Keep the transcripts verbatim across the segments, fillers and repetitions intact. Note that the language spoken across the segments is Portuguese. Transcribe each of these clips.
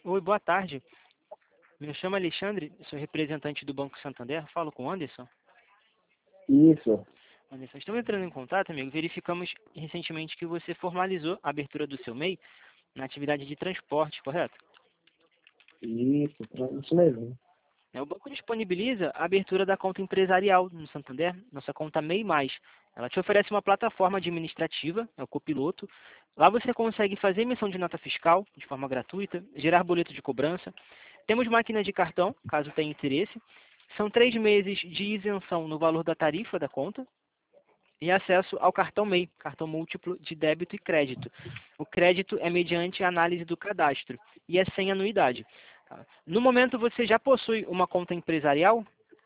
Oi, boa tarde. Me chamo Alexandre, sou representante do Banco Santander. Falo com o Anderson. Isso, Anderson, estamos entrando em contato, amigo. Verificamos recentemente que você formalizou a abertura do seu M E I na atividade de transporte, correto? isso, isso mesmo. É, O banco disponibiliza a abertura da conta empresarial no Santander, nossa conta M E I mais. Ela te oferece uma plataforma administrativa, é o Copiloto. Lá você consegue fazer emissão de nota fiscal de forma gratuita, gerar boleto de cobrança. Temos máquina de cartão, caso tenha interesse. São três meses de isenção no valor da tarifa da conta e acesso ao cartão M E I, cartão múltiplo de débito e crédito. O crédito é mediante análise do cadastro e é sem anuidade. Tá? No momento, você já possui uma conta empresarial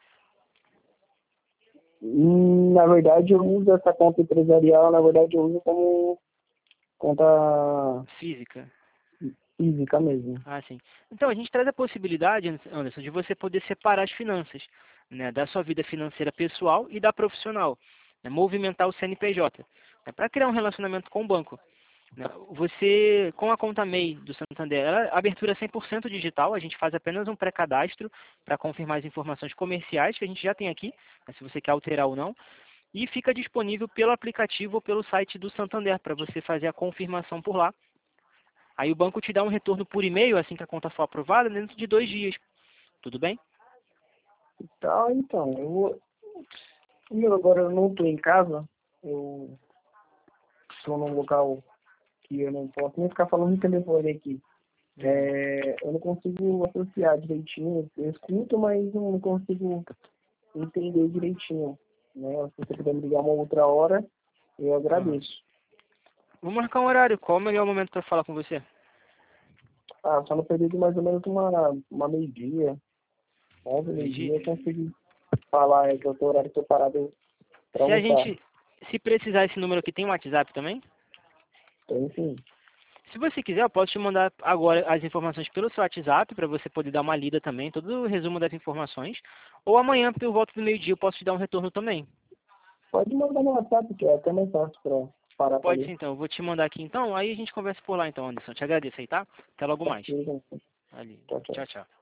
Hum, Na verdade, eu uso essa conta empresarial, na verdade, eu uso como conta física? física mesmo. Ah, sim. Então, a gente traz a possibilidade, Anderson, de você poder separar as finanças, né, da sua vida financeira pessoal e da profissional, né, movimentar o C N P J, né, para criar um relacionamento com o banco. Né. Você, com a conta M E I do Santander, ela, a abertura é cem por cento digital, a gente faz apenas um pré-cadastro para confirmar as informações comerciais que a gente já tem aqui, né, se você quer alterar ou não, e fica disponível pelo aplicativo ou pelo site do Santander para você fazer a confirmação por lá. Aí o banco te dá um retorno por e-mail, assim que a conta for aprovada, dentro de dois dias. Tudo bem? Tá, então, eu vou. Como agora eu não estou em casa, eu estou num local que eu não posso nem ficar falando no telefone aqui. É, eu não consigo associar direitinho. Eu escuto, mas não consigo entender direitinho. Né? Se você puder me ligar uma outra hora, eu Aham. agradeço. Vamos marcar um horário. Qual o melhor momento para falar com você? Ah, só no período de mais ou menos uma, uma meio-dia, onze, Meio-dia? meio-dia, eu consigo falar é, que eu tô horário que eu parado para Se a almoçar. gente, se precisar esse número aqui, tem um WhatsApp também? Então, enfim, Se você quiser, eu posso te mandar agora as informações pelo seu WhatsApp, para você poder dar uma lida também, todo o resumo das informações. Ou amanhã, por volta do meio-dia, eu posso te dar um retorno também. pode mandar no WhatsApp, que é até mais fácil para parar para Pode ler. sim, então. Eu vou te mandar aqui, então. Aí a gente conversa por lá, então, Anderson. Te agradeço aí, tá? Até logo Tá, mais. beleza? Ali. Tchau, tchau. Tchau, tchau.